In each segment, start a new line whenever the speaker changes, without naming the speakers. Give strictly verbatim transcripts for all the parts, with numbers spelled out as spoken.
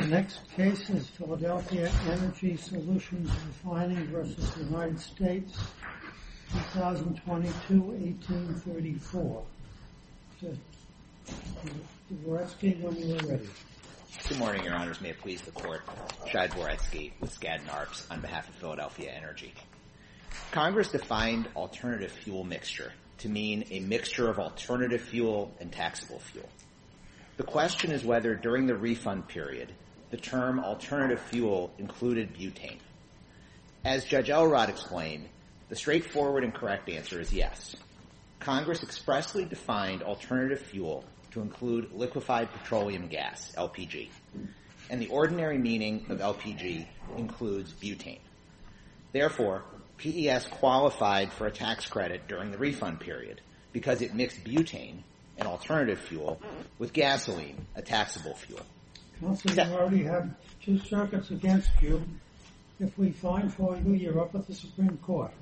Next case is Philadelphia Energy Solutions Refining versus United States, twenty twenty-two, eighteen thirty-four. Dvoretsky, when you are ready.
Good morning, Your Honors. May it please the Court. Shai Dvoretsky with Skadden Arps on behalf of Philadelphia Energy. Congress defined alternative fuel mixture to mean a mixture of alternative fuel and taxable fuel. The question is whether during the refund period, the term alternative fuel included butane. As Judge Elrod explained, the straightforward and correct answer is yes. Congress expressly defined alternative fuel to include liquefied petroleum gas, L P G, and the ordinary meaning of L P G includes butane. Therefore, P E S qualified for a tax credit during the refund period because it mixed butane, an alternative fuel, with gasoline, a taxable fuel.
Counsel, you already have two circuits against you. If we find for you, you're up at the Supreme Court.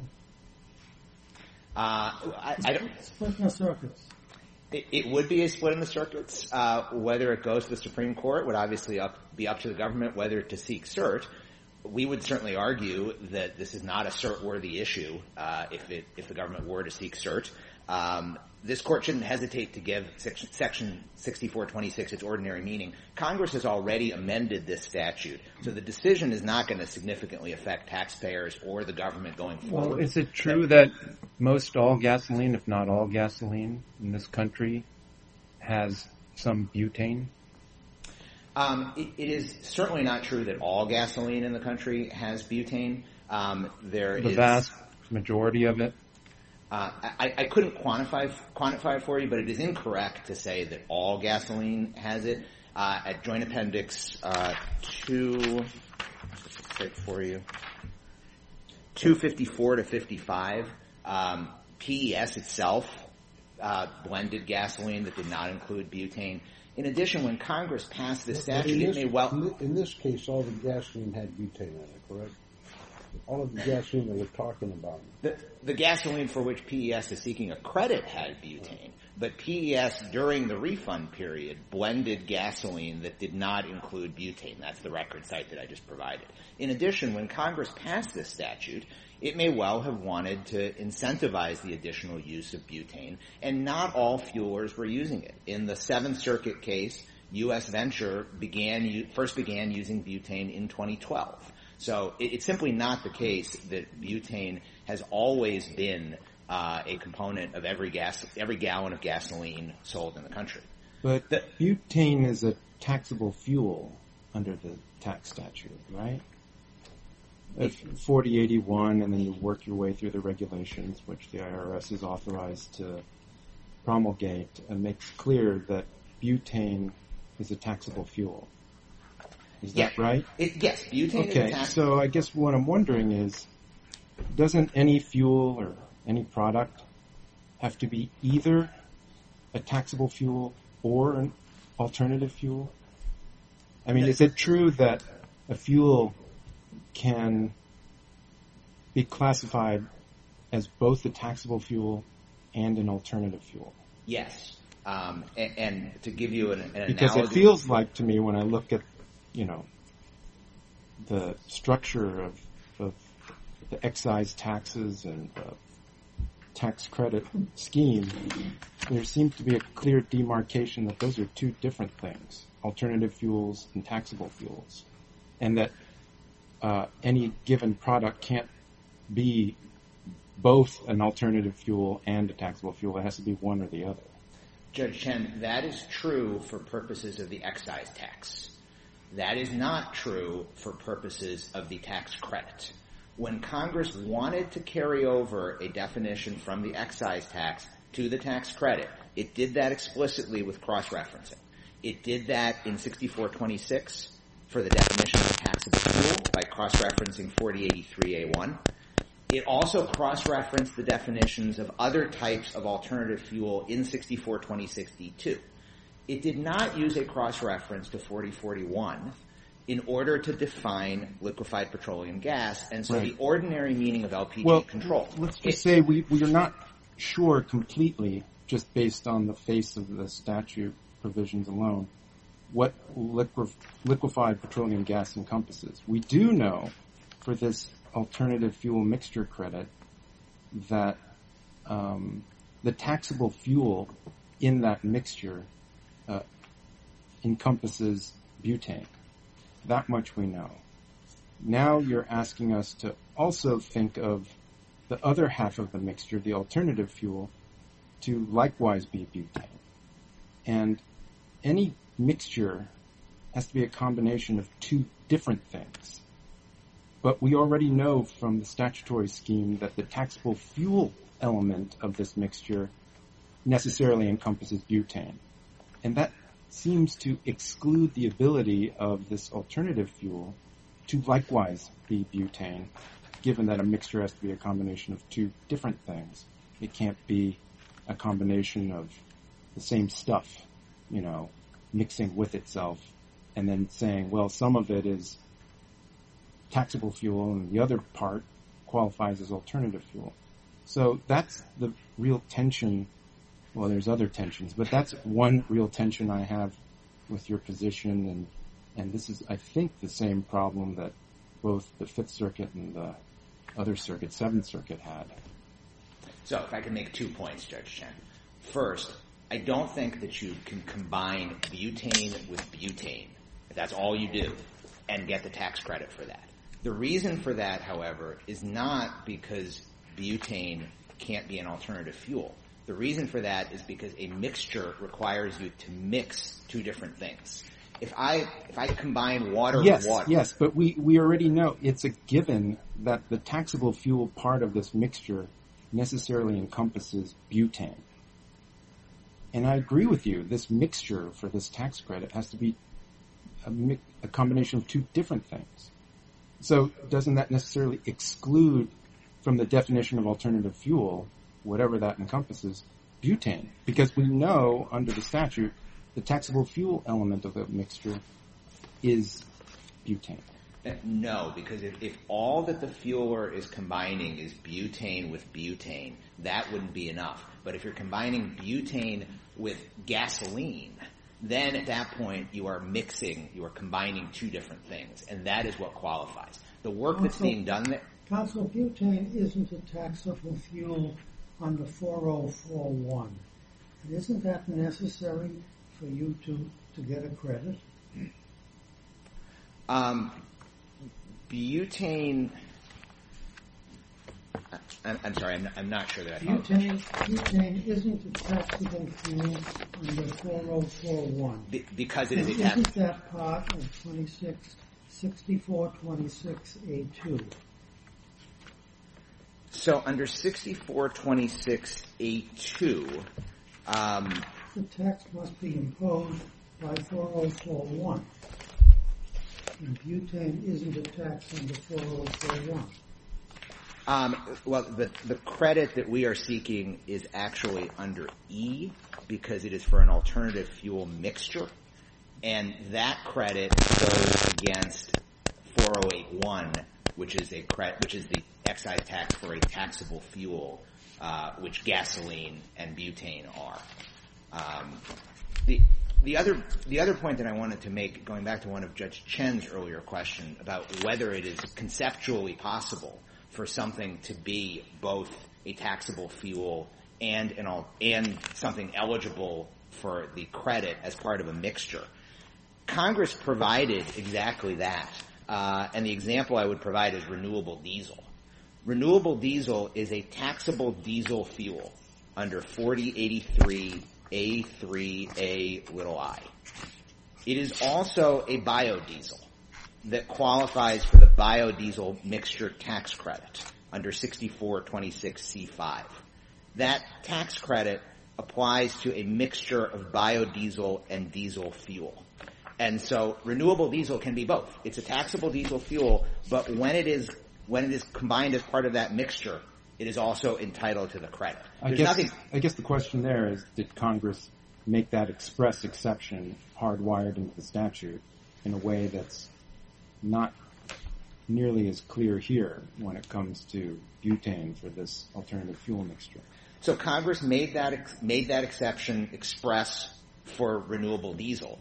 Uh, I, I don't.
Split in the circuits.
It, it would be a split in the circuits. Uh, whether it goes to the Supreme Court would obviously up, be up to the government whether to seek cert. We would certainly argue that this is not a cert-worthy issue uh, if it if the government were to seek cert. Um, this Court shouldn't hesitate to give section, section sixty-four twenty-six its ordinary meaning. Congress has already amended this statute, so the decision is not going to significantly affect taxpayers or the government going forward.
Well, is it true that most all gasoline, if not all gasoline, in this country has some butane?
Um, it, it is certainly not true that all gasoline in the country has butane. Um, there
the
is,
vast majority of it?
Uh, I, I couldn't quantify quantify for you, but it is incorrect to say that all gasoline has it. Uh, at Joint Appendix uh, two, just for you, two fifty-four to fifty-five, um, P E S itself uh, blended gasoline that did not include butane. In addition, when Congress passed this statute,
this,
it may well...
In this case, all the gasoline had butane in it, correct? All of the gasoline that we're talking about.
The, the gasoline for which P E S is seeking a credit had butane, but P E S during the refund period blended gasoline that did not include butane. That's the record site that I just provided. In addition, when Congress passed this statute, it may well have wanted to incentivize the additional use of butane, and not all fuelers were using it. In the Seventh Circuit case, U S Venture began first began using butane in twenty twelve. So it's simply not the case that butane has always been uh, a component of every gas, every gallon of gasoline sold in the country.
But the, butane is a taxable fuel under the tax statute, right? If forty eighty-one, and then you work your way through the regulations, which the I R S is authorized to promulgate, and makes clear that butane is a taxable fuel. Is
yeah.
that right?
It, yes, butane
okay,
is a tax.
So I guess what I'm wondering is, doesn't any fuel or any product have to be either a taxable fuel or an alternative fuel? I mean, is it true that a fuel can be classified as both a taxable fuel and an alternative fuel?
Yes. Um, and, and to give you an, an
because
analogy...
Because it feels like to me when I look at, you know, the structure of, of the excise taxes and the tax credit scheme, there seems to be a clear demarcation that those are two different things, alternative fuels and taxable fuels, and that uh, any given product can't be both an alternative fuel and a taxable fuel. It has to be one or the other.
Judge Chen, that is true for purposes of the excise tax. That is not true for purposes of the tax credit. When Congress wanted to carry over a definition from the excise tax to the tax credit, it did that explicitly with cross-referencing. It did that in sixty-four twenty-six for the definition of taxable fuel by cross-referencing forty eighty-three A one. It also cross-referenced the definitions of other types of alternative fuel in sixty-four twenty-six D two. It did not use a cross-reference to forty forty-one in order to define liquefied petroleum gas, and so
right.
the ordinary meaning of L P G
well,
control.
Let's just it, say we, we are not sure completely, just based on the face of the statute provisions alone, what liquef- liquefied petroleum gas encompasses. We do know for this alternative fuel mixture credit that um, the taxable fuel in that mixture uh, encompasses butane. That much we know. Now you're asking us to also think of the other half of the mixture, the alternative fuel, to likewise be butane. And any mixture has to be a combination of two different things. But we already know from the statutory scheme that the taxable fuel element of this mixture necessarily encompasses butane. And that seems to exclude the ability of this alternative fuel to likewise be butane, given that a mixture has to be a combination of two different things. It can't be a combination of the same stuff, you know, mixing with itself and then saying, well, some of it is taxable fuel and the other part qualifies as alternative fuel. So that's the real tension. Well, there's other tensions, but that's one real tension I have with your position, and and this is, I think, the same problem that both the Fifth Circuit and the other circuit, Seventh Circuit, had.
So if I can make two points, Judge Chen. First, I don't think that you can combine butane with butane, if that's all you do, and get the tax credit for that. The reason for that, however, is not because butane can't be an alternative fuel. The reason for that is because a mixture requires you to mix two different things. If I if I combine water
yes,
with water...
Yes, but we, we already know it's a given that the taxable fuel part of this mixture necessarily encompasses butane. And I agree with you. This mixture for this tax credit has to be a, mi- a combination of two different things. So doesn't that necessarily exclude from the definition of alternative fuel, whatever that encompasses, butane? Because we know under the statute the taxable fuel element of the mixture is butane.
No, because if, if all that the fueler is combining is butane with butane, that wouldn't be enough. But if you're combining butane with gasoline, then at that point you are mixing, you are combining two different things, and that is what qualifies. The work that's being done there...
Counsel, butane isn't a taxable fuel under four oh four one. And isn't that necessary for you to, to get a credit?
Um, butane... I'm, I'm sorry, I'm, I'm not sure that I follow.
Butane, butane isn't a taxable fuel under four oh four one.
Be, because it is a
and
tax...
Isn't that part of twenty-six sixty-four twenty-six A two?
So under sixty-four twenty-six A two, um,
the tax must be imposed by four oh four one. And butane isn't a tax under four oh four one.
Um, well, the, the credit that we are seeking is actually under E because it is for an alternative fuel mixture, and that credit goes against four oh eight one, which is a credit, which is the excise tax for a taxable fuel, uh, which gasoline and butane are. Um, the the other the other point that I wanted to make, going back to one of Judge Chen's earlier question about whether it is conceptually possible for something to be both a taxable fuel and an al- and something eligible for the credit as part of a mixture. Congress provided exactly that, uh, and the example I would provide is renewable diesel. Renewable diesel is a taxable diesel fuel under forty eighty-three A three A little I. It is also a biodiesel that qualifies for the biodiesel mixture tax credit under sixty-four twenty-six C five. That tax credit applies to a mixture of biodiesel and diesel fuel. And so renewable diesel can be both. It's a taxable diesel fuel, but when it is when it is combined as part of that mixture, it is also entitled to the credit.
I
There's
guess,
nothing.
I guess the question there is, did Congress make that express exception hardwired into the statute in a way that's not nearly as clear here when it comes to butane for this alternative fuel mixture?
So Congress made that ex- made that exception express for renewable diesel.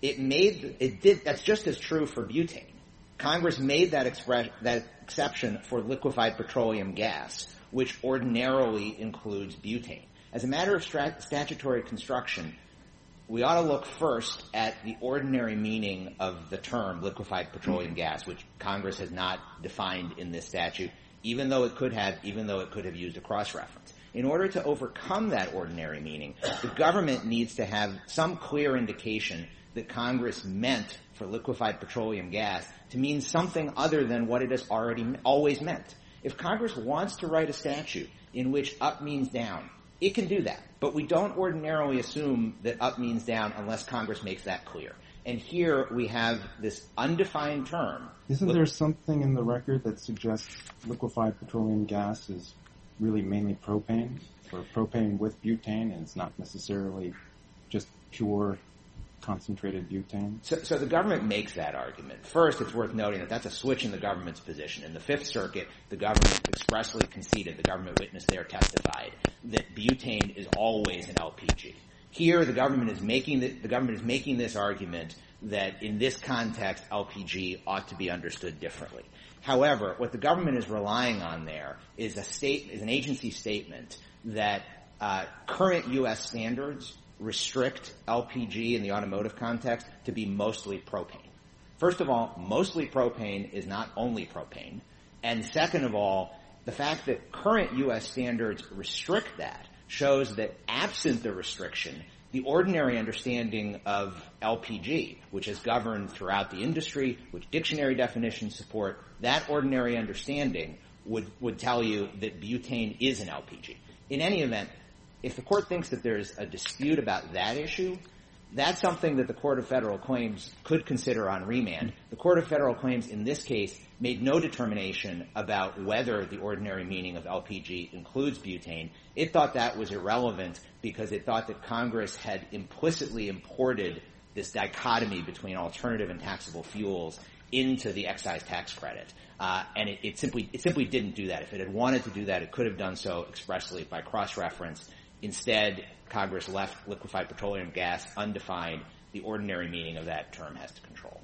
it made it did that's just as true for butane. Congress made that express that exception for liquefied petroleum gas, which ordinarily includes butane. As a matter of stra- statutory construction, we ought to look first at the ordinary meaning of the term liquefied petroleum gas, which Congress has not defined in this statute, even though it could have, even though it could have used a cross-reference. In order to overcome that ordinary meaning, the government needs to have some clear indication that Congress meant for liquefied petroleum gas to mean something other than what it has already always meant. If Congress wants to write a statute in which up means down, it can do that. But we don't ordinarily assume that up means down unless Congress makes that clear. And here we have this undefined term.
Isn't there something in the record that suggests liquefied petroleum gas is really mainly propane, or propane with butane, and it's not necessarily just pure concentrated butane?
So, so the government makes that argument. First, it's worth noting that that's a switch in the government's position. In the Fifth Circuit, the government expressly conceded, the government witness there testified, that butane is always an L P G. Here, the government is making the, the government is making this argument that in this context, L P G ought to be understood differently. However, what the government is relying on there is a state is an agency statement that uh, current U S standards restrict L P G in the automotive context to be mostly propane. First of all, mostly propane is not only propane. And second of all, the fact that current U S standards restrict that shows that absent the restriction, the ordinary understanding of L P G, which is governed throughout the industry, which dictionary definitions support, that ordinary understanding would, would tell you that butane is an L P G. In any event, if the court thinks that there's a dispute about that issue, that's something that the Court of Federal Claims could consider on remand. The Court of Federal Claims in this case made no determination about whether the ordinary meaning of L P G includes butane. It thought that was irrelevant because it thought that Congress had implicitly imported this dichotomy between alternative and taxable fuels into the excise tax credit. Uh, and it, it simply it simply didn't do that. If it had wanted to do that, it could have done so expressly by cross-reference. Instead, Congress left liquefied petroleum gas undefined. The ordinary meaning of that term has to control.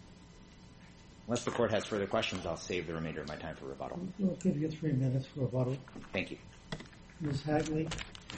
Unless the Court has further questions, I'll save the remainder of my time for rebuttal.
We'll give you three minutes for rebuttal.
Thank you.
Miz Hagley.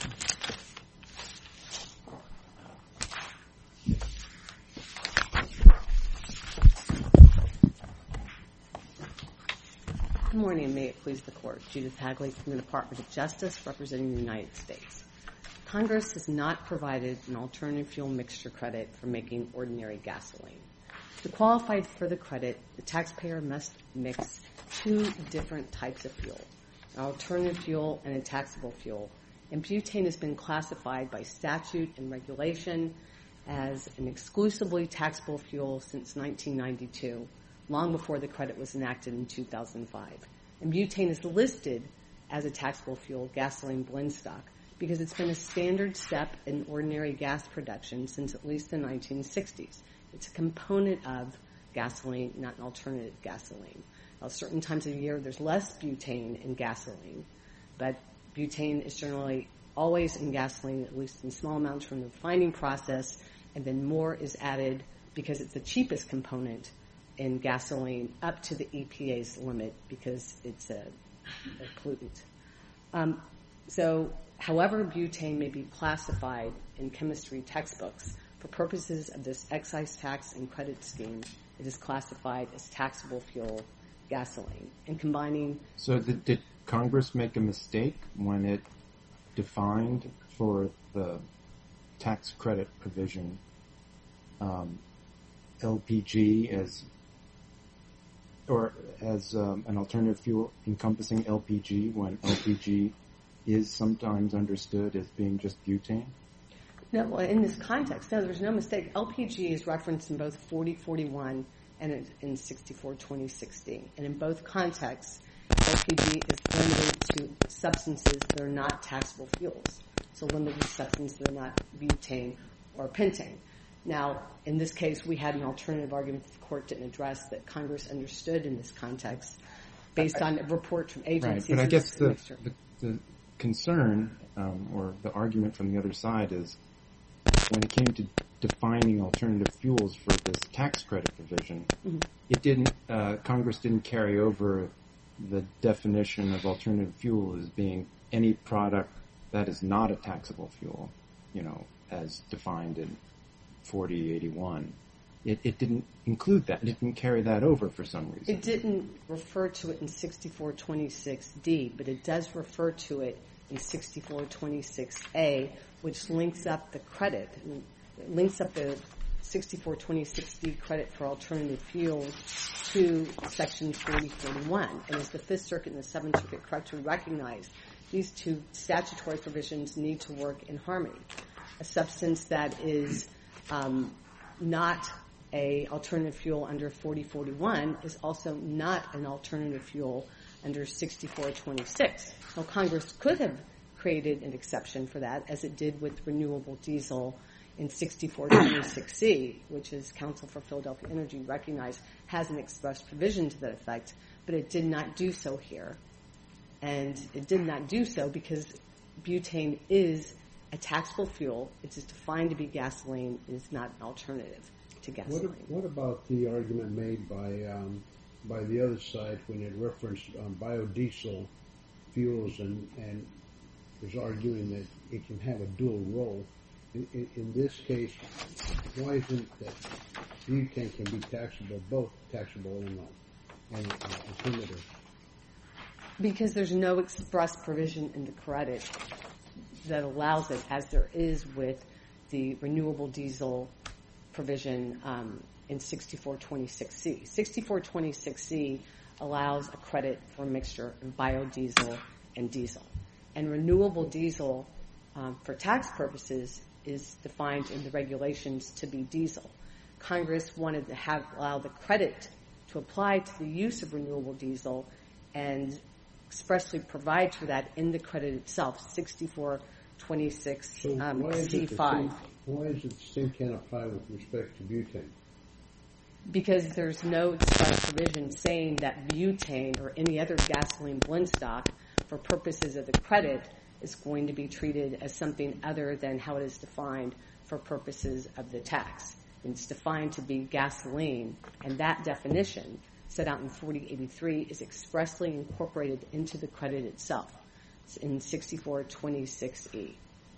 Good morning, and may it please the Court. Judith Hagley from the Department of Justice, representing the United States. Congress has not provided an alternative fuel mixture credit for making ordinary gasoline. To qualify for the credit, the taxpayer must mix two different types of fuel, an alternative fuel and a taxable fuel. And butane has been classified by statute and regulation as an exclusively taxable fuel since nineteen ninety-two, long before the credit was enacted in two thousand five. And butane is listed as a taxable fuel gasoline blend stock because it's been a standard step in ordinary gas production since at least the nineteen sixties. It's a component of gasoline, not an alternative gasoline. Now, certain times of year, there's less butane in gasoline, but butane is generally always in gasoline, at least in small amounts from the refining process, and then more is added because it's the cheapest component in gasoline up to the E P A's limit because it's a, a pollutant. Um, so, however butane may be classified in chemistry textbooks, for purposes of this excise tax and credit scheme, it is classified as taxable fuel gasoline. And combining...
So did, did Congress make a mistake when it defined for the tax credit provision um, L P G as or as um, an alternative fuel encompassing L P G when L P G is sometimes understood as being just butane?
No, well, in this context, no, there's no mistake. L P G is referenced in both forty forty-one and in sixty-four twenty sixteen. And in both contexts, L P G is limited to substances that are not taxable fuels. So limited to substances that are not butane or pentane. Now, in this case, we had an alternative argument that the Court didn't address that Congress understood in this context based on a report from agencies.
Right, but I guess the, the, the concern um, or the argument from the other side is when it came to defining alternative fuels for this tax credit provision, mm-hmm. it didn't, uh, Congress didn't carry over the definition of alternative fuel as being any product that is not a taxable fuel, you know, as defined in forty eighty-one. It, it didn't include that. It didn't carry that over for some reason.
It didn't refer to it in sixty-four twenty-six D, but it does refer to it in sixty-four twenty-six A, which links up the credit, it links up the sixty-four twenty-six D credit for alternative fuels to Section forty forty-one. And as the Fifth Circuit and the Seventh Circuit correctly recognized, these two statutory provisions need to work in harmony. A substance that is um, not a alternative fuel under forty forty-one is also not an alternative fuel under sixty-four twenty-six. Now, Congress could have created an exception for that, as it did with renewable diesel in sixty-four twenty-six C, which is Council for Philadelphia Energy recognized has an express provision to that effect, but it did not do so here. And it did not do so because butane is a taxable fuel. It's defined to be gasoline. It is not an alternative to gasoline.
What, what about the argument made by um, by the other side when it referenced um, biodiesel fuels and, and was arguing that it can have a dual role? In, in, in this case, why isn't that butane can be taxable, both taxable and, uh, and uh, alternative?
Because there's no express provision in the credit that allows it, as there is with the renewable diesel provision um, in sixty-four twenty-six C. sixty-four twenty-six C allows a credit for a mixture of biodiesel and diesel. And renewable diesel, um, for tax purposes, is defined in the regulations to be diesel. Congress wanted to have allow the credit to apply to the use of renewable diesel and expressly provide for that in the credit itself, sixty-four twenty-six
so
um,
why
C five.
Same, why is it the same can't apply with respect to butane?
Because there's no express provision saying that butane or any other gasoline blend stock, for purposes of the credit, is going to be treated as something other than how it is defined for purposes of the tax. It's defined to be gasoline, and that definition, set out in forty eighty-three, is expressly incorporated into the credit itself. It's in sixty-four twenty-six E.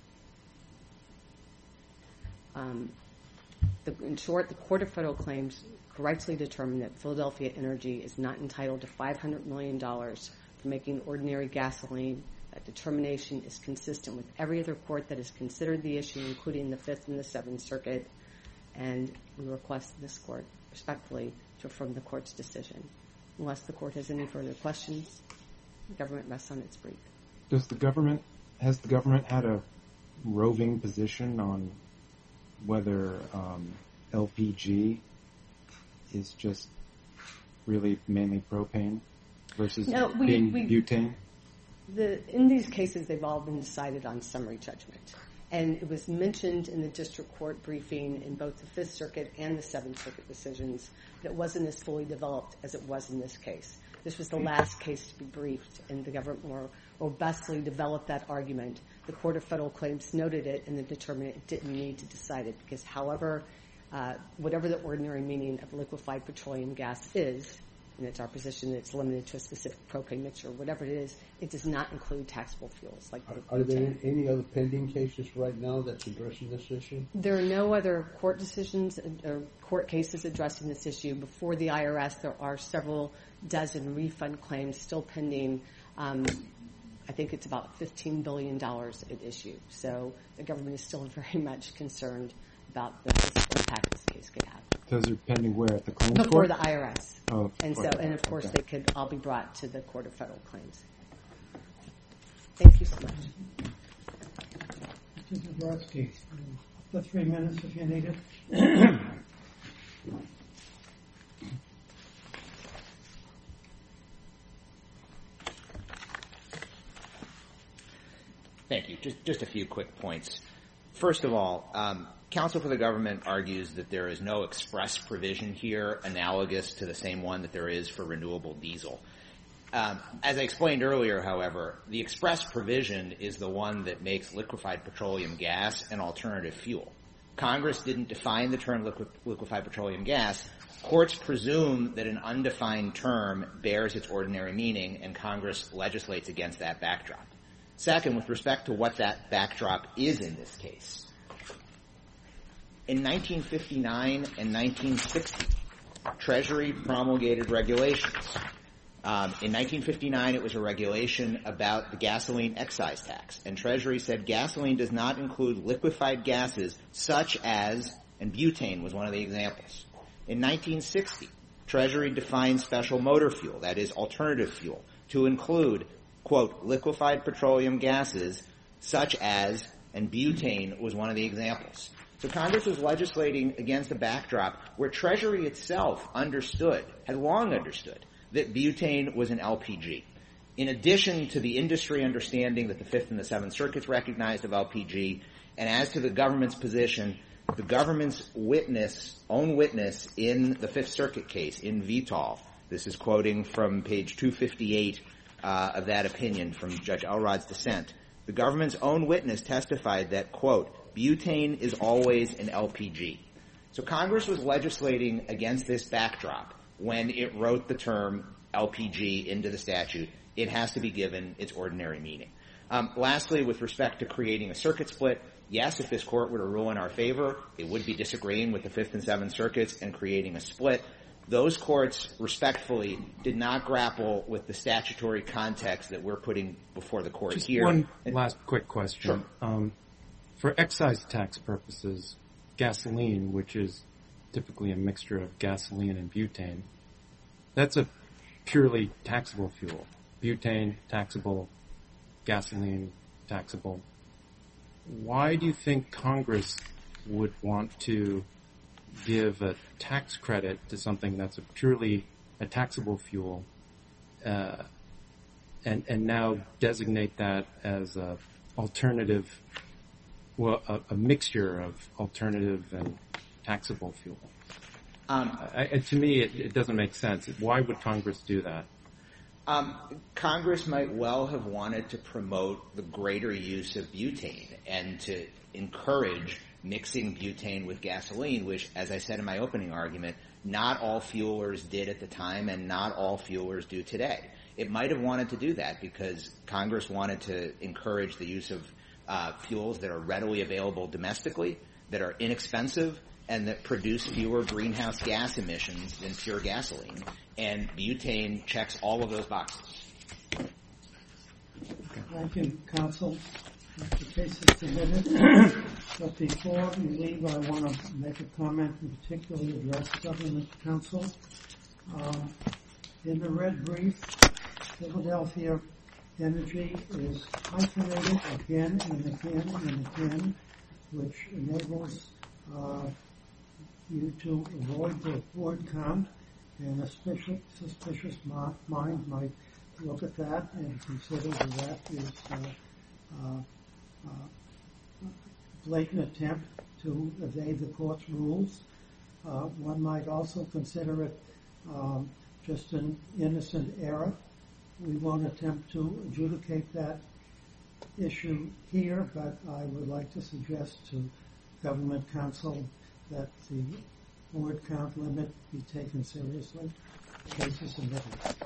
Um, the, in short, the Court of Federal Claims correctly determined that Philadelphia Energy is not entitled to five hundred million dollars for making ordinary gasoline. That determination is consistent with every other court that has considered the issue, including the Fifth and the Seventh Circuit, and we request this court respectfully to affirm the court's decision. Unless the court has any further questions, the government rests on its brief.
Does the government, has the government had a roving position on whether um, L P G is just really mainly propane versus
no, we,
being
we,
butane?
The, in these cases, they've all been decided on summary judgment. And it was mentioned in the district court briefing in both the Fifth Circuit and the Seventh Circuit decisions that it wasn't as fully developed as it was in this case. This was the last case to be briefed, and the government more robustly developed that argument. The Court of Federal Claims noted it and then determined it didn't need to decide it because, however, uh, whatever the ordinary meaning of liquefied petroleum gas is, and it's our position that it's limited to a specific propane mixture, whatever it is, it does not include taxable fuels. Like
Are, are there any other pending cases right now that's addressing this issue?
There are no other court decisions or court cases addressing this issue. Before the I R S, there are several dozen refund claims still pending. Um, I think it's about fifteen billion dollars at issue. So the government is still very much concerned about the fiscal impact this case could have.
Those are pending where? At the claims
Before
court?
the I R S.
Oh,
and so, and of course,
okay.
they could all be brought to the Court of Federal Claims. Thank you so much.
Mister Zabrowski, the three minutes if you need it.
Thank you. Just, just a few quick points. First of all, um, counsel for the government argues that there is no express provision here analogous to the same one that there is for renewable diesel. Um, as I explained earlier, however, the express provision is the one that makes liquefied petroleum gas an alternative fuel. Congress didn't define the term liquid, liquefied petroleum gas, courts presume that an undefined term bears its ordinary meaning, and Congress legislates against that backdrop. Second, with respect to what that backdrop is in this case, in nineteen fifty-nine and nineteen sixty, Treasury promulgated regulations. Um, in nineteen fifty-nine, it was a regulation about the gasoline excise tax, and Treasury said gasoline does not include liquefied gases such as, and butane was one of the examples. In nineteen sixty, Treasury defined special motor fuel, that is alternative fuel, to include, quote, liquefied petroleum gases such as, and butane was one of the examples. So Congress was legislating against a backdrop where Treasury itself understood, had long understood, that butane was an L P G. In addition to the industry understanding that the Fifth and the Seventh Circuits recognized of L P G, and as to the government's position, the government's witness, own witness in the Fifth Circuit case, in Vitol, this is quoting from page two fifty-eight uh, of that opinion from Judge Elrod's dissent, the government's own witness testified that, quote, butane is always an L P G. So Congress was legislating against this backdrop when it wrote the term L P G into the statute. It has to be given its ordinary meaning. Um, lastly, with respect to creating a circuit split, yes, if this court were to rule in our favor, it would be disagreeing with the Fifth and Seventh Circuits and creating a split. Those courts, respectfully, did not grapple with the statutory context that we're putting before the court
Just
here.
One
and,
last quick question.
Sure.
Um, for excise tax purposes, gasoline, which is typically a mixture of gasoline and butane, that's a purely taxable fuel. Butane, taxable. Gasoline, taxable. Why do you think Congress would want to give a tax credit to something that's a purely a taxable fuel uh, and, and now designate that as a alternative, well, a, a mixture of alternative and taxable fuel?
Um,
I, to me, it, it doesn't make sense. Why would Congress do that?
Um, Congress might well have wanted to promote the greater use of butane and to encourage mixing butane with gasoline, which, as I said in my opening argument, not all fuelers did at the time and not all fuelers do today. It might have wanted to do that because Congress wanted to encourage the use of uh, fuels that are readily available domestically, that are inexpensive, and that produce fewer greenhouse gas emissions than pure gasoline. And butane checks all of those boxes.
Thank you, counsel. The case is submitted. But before we leave, I want to make a comment and particularly address government counsel. Um, in the red brief, Philadelphia Energy is hyphenated again and again and again, which enables uh, you to avoid the word count, and a suspicious, suspicious mind might look at that and consider that that is uh, uh, uh, blatant attempt to evade the court's rules. Uh, one might also consider it um, just an innocent error. We won't attempt to adjudicate that issue here, but I would like to suggest to government counsel that the word count limit be taken seriously. The case is submitted.